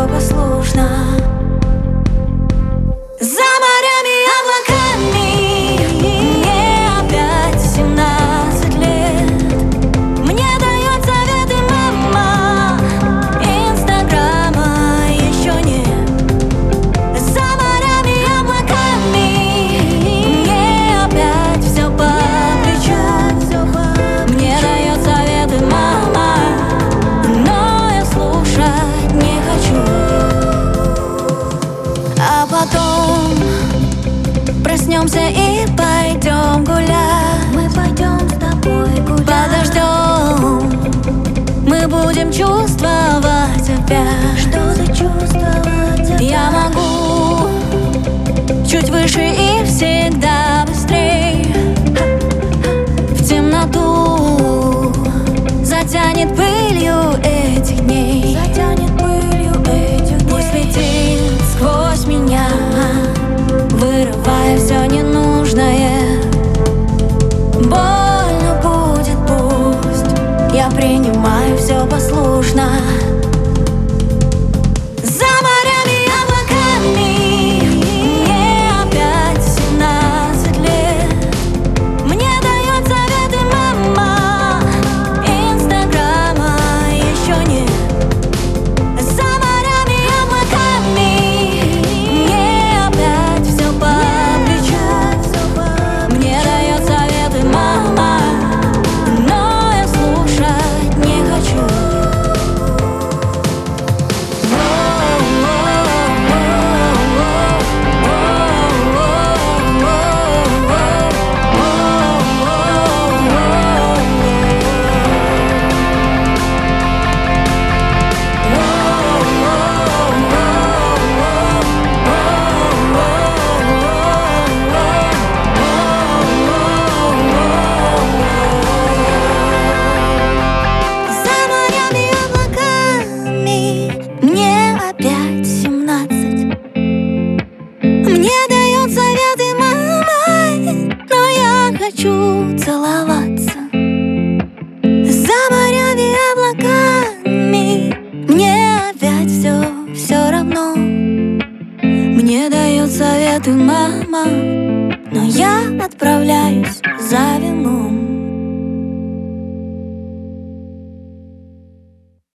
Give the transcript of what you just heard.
все послушно. За морями и облаками мне опять 17 лет. Мне дает советы мама, инстаграма еще нет. За морями и облаками мне опять все по плечу. Мне дает советы мама, но я слушать не хочу. А потом проснемся и пойдем гулять. Мы пойдем с тобой гулять. Подождем, мы будем чувствовать опять. Что-то чувствовать опять. Я могу чуть выше и всегда быстрей. В темноту затянет пылью этих дней. Затянет пылью этих дней. Пусть летит сквозь меня, вырывая все ненужное. Больно будет, пусть, я принимаю все послушно. За морями и облаками мне опять 17 лет. Мне дает советы мама, инстаграма еще нет. За морями и облаками мне опять все по плечу. Мне дает советы мама, но я слушать не хочу. За морями и облаками мне опять 17. Мне дает советы мама, но я хочу целоваться. За морями и облаками мне опять все равно. Мне дает советы мама, но я отправляюсь за вином.